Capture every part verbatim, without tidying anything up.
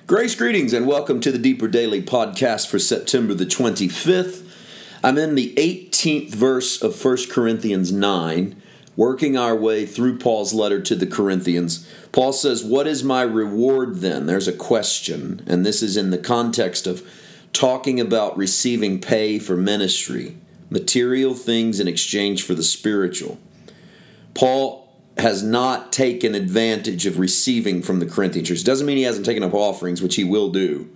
Grace, greetings, and welcome to the Deeper Daily podcast for September the twenty-fifth. I'm in the eighteenth verse of First Corinthians nine, working our way through Paul's letter to the Corinthians. Paul says, "What is my reward then?" There's a question, and this is in the context of talking about receiving pay for ministry, material things in exchange for the spiritual. Paul has not taken advantage of receiving from the Corinthian church. Doesn't mean he hasn't taken up offerings, which he will do.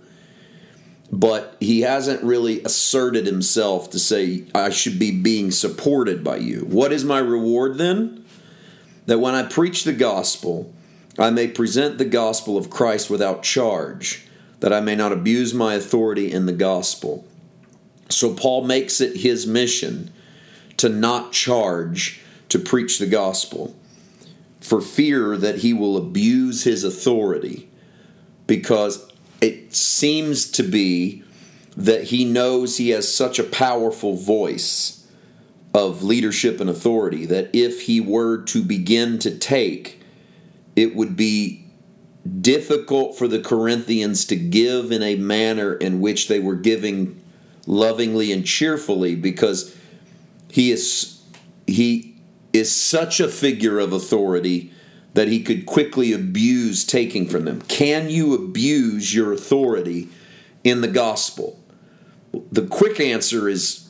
But he hasn't really asserted himself to say, I should be being supported by you. What is my reward then? That when I preach the gospel, I may present the gospel of Christ without charge, that I may not abuse my authority in the gospel. So Paul makes it his mission to not charge to preach the gospel, for fear that he will abuse his authority, because it seems to be that he knows he has such a powerful voice of leadership and authority that if he were to begin to take, it would be difficult for the Corinthians to give in a manner in which they were giving lovingly and cheerfully, because he is he is such a figure of authority that he could quickly abuse taking from them. Can you abuse your authority in the gospel? The quick answer is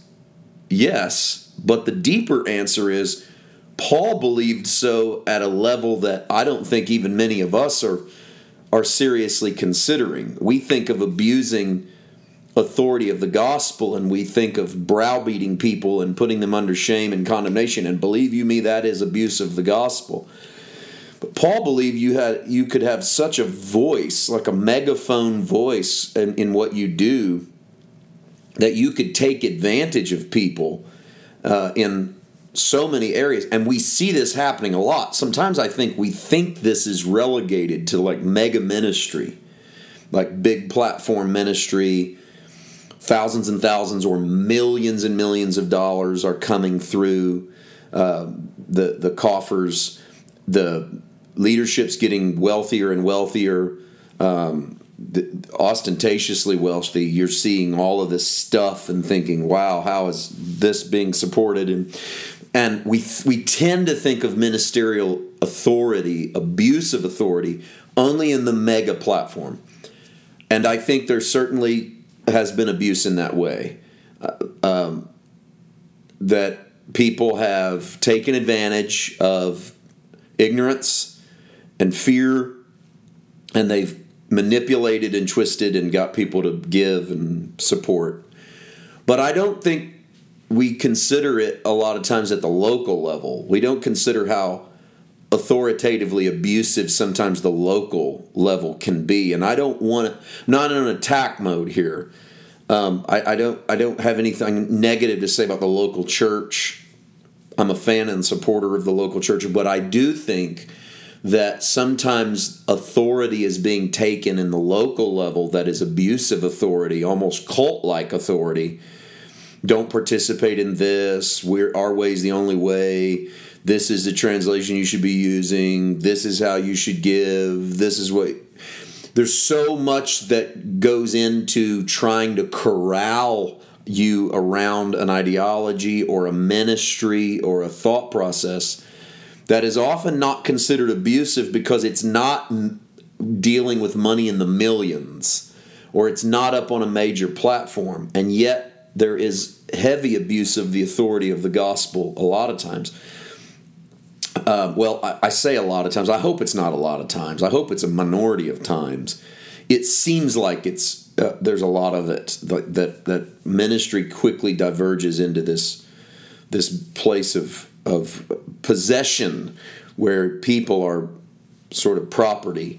yes, but the deeper answer is Paul believed so at a level that I don't think even many of us are, are seriously considering. We think of abusing authority of the gospel, and we think of browbeating people and putting them under shame and condemnation, and believe you me, that is abuse of the gospel. But Paul believed you had you could have such a voice, like a megaphone voice in, in what you do, that you could take advantage of people uh, in so many areas. And we see this happening a lot. Sometimes I think we think this is relegated to like mega ministry, like big platform ministry. Thousands and thousands or millions and millions of dollars are coming through uh, the the coffers. The leadership's getting wealthier and wealthier, um, the, ostentatiously wealthy. You're seeing all of this stuff and thinking, "Wow, how is this being supported?" And and we we tend to think of ministerial authority, abuse of authority, only in the mega platform. And I think there's certainly has been abuse in that way, uh, um, that people have taken advantage of ignorance and fear, and they've manipulated and twisted and got people to give and support. But I don't think we consider it a lot of times at the local level. We don't consider how authoritatively abusive sometimes the local level can be, and I don't want to. Not in an attack mode here. Um, I, I don't. I don't have anything negative to say about the local church. I'm a fan and supporter of the local church, but I do think that sometimes authority is being taken in the local level that is abusive authority, almost cult-like authority. Don't participate in this. We're our way is the only way. This is the translation you should be using. This is how you should give. This is what... There's so much that goes into trying to corral you around an ideology or a ministry or a thought process that is often not considered abusive because it's not dealing with money in the millions, or it's not up on a major platform. And yet there is heavy abuse of the authority of the gospel a lot of times. Uh, well, I, I say a lot of times. I hope it's not a lot of times. I hope it's a minority of times. It seems like it's uh, there's a lot of it that, that that ministry quickly diverges into this this place of of possession where people are sort of property.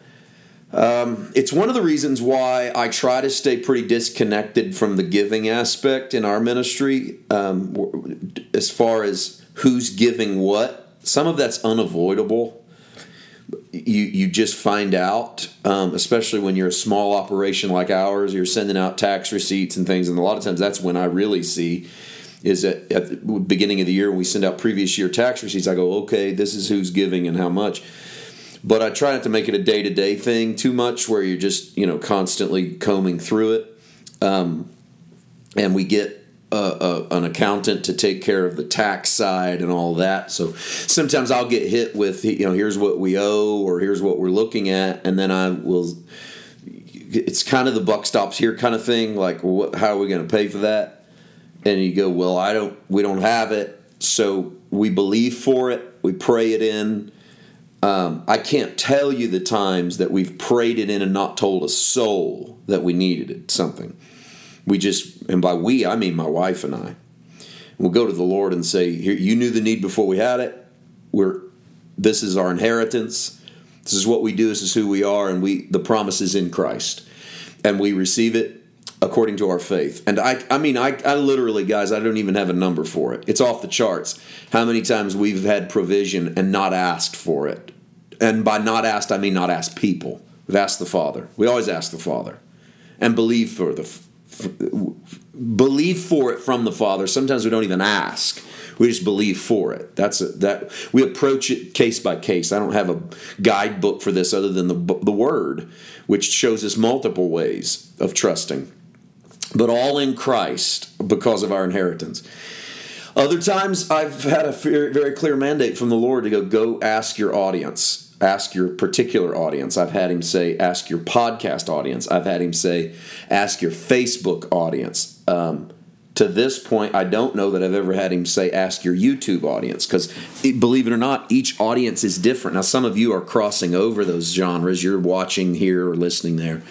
Um, it's one of the reasons why I try to stay pretty disconnected from the giving aspect in our ministry, um, as far as who's giving what. Some of that's unavoidable. You you just find out, um, especially when you're a small operation like ours. You're sending out tax receipts and things, and a lot of times that's when I really see is that at the beginning of the year when we send out previous year tax receipts. I go, okay, this is who's giving and how much. But I try not to make it a day-to-day thing too much where you're just, you know, constantly combing through it. Um, and we get a, a, an accountant to take care of the tax side and all that. So sometimes I'll get hit with, you know, here's what we owe or here's what we're looking at. And then I will, it's kind of the buck stops here kind of thing. Like, well, what, how are we going to pay for that? And you go, well, I don't, we don't have it. So we believe for it. We pray it in. Um, I can't tell you the times that we've prayed it in and not told a soul that we needed it, something. We just, and by we, I mean my wife and I. We'll go to the Lord and say, here, you knew the need before we had it. We're, this is our inheritance. This is what we do. This is who we are. And we, the promise is in Christ. And we receive it according to our faith. And I, I mean, I, I literally, guys, I don't even have a number for it. It's off the charts. How many times we've had provision and not asked for it. And by not asked, I mean not asked people. We've asked the Father. We always ask the Father. And believe for the for, believe for it from the Father. Sometimes we don't even ask. We just believe for it. That's a, that we approach it case by case. I don't have a guidebook for this other than the the Word, which shows us multiple ways of trusting. But all in Christ because of our inheritance. Other times I've had a very, very clear mandate from the Lord to go, go ask your audience. Ask your particular audience. I've had him say, ask your podcast audience. I've had him say, ask your Facebook audience. Um, to this point, I don't know that I've ever had him say, ask your YouTube audience. Because believe it or not, each audience is different. Now, some of you are crossing over those genres. You're watching here or listening there.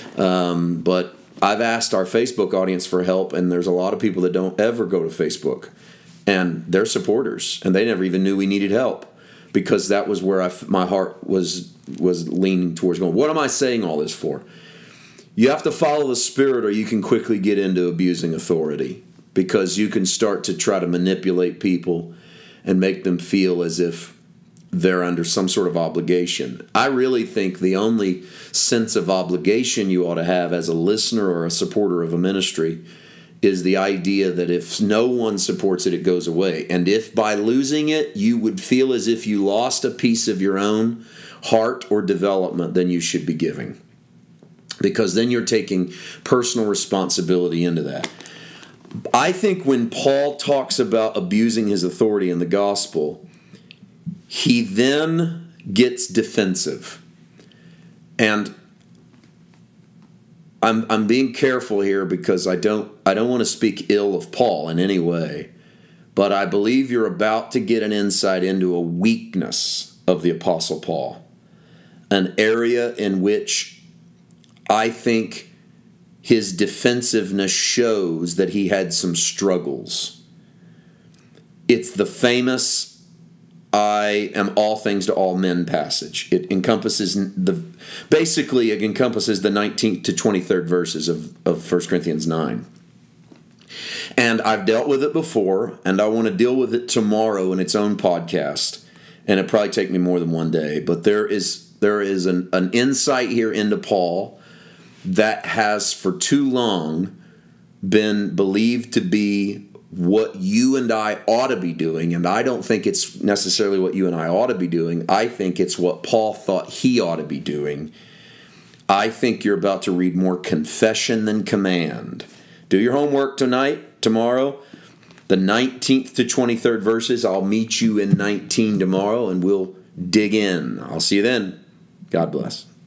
Um, but I've asked our Facebook audience for help, and there's a lot of people that don't ever go to Facebook. And they're supporters, and they never even knew we needed help. Because that was where I, my heart was was leaning towards going, what am I saying all this for? You have to follow the Spirit or you can quickly get into abusing authority. Because you can start to try to manipulate people and make them feel as if they're under some sort of obligation. I really think the only sense of obligation you ought to have as a listener or a supporter of a ministry is the idea that if no one supports it, it goes away. And if by losing it, you would feel as if you lost a piece of your own heart or development, then you should be giving. Because then you're taking personal responsibility into that. I think when Paul talks about abusing his authority in the gospel, he then gets defensive. And I'm I'm being careful here because I don't I don't want to speak ill of Paul in any way, but I believe you're about to get an insight into a weakness of the Apostle Paul, an area in which I think his defensiveness shows that he had some struggles. It's the famous I am all things to all men passage. It encompasses the basically it encompasses the nineteenth to twenty-third verses of, of First Corinthians nine. And I've dealt with it before, and I want to deal with it tomorrow in its own podcast. And it'll probably take me more than one day. But there is there is an, an insight here into Paul that has for too long been believed to be what you and I ought to be doing, and I don't think it's necessarily what you and I ought to be doing. I think it's what Paul thought he ought to be doing. I think you're about to read more confession than command. Do your homework tonight, tomorrow, the nineteenth to twenty-third verses. I'll meet you in nineteen tomorrow, and we'll dig in. I'll see you then. God bless.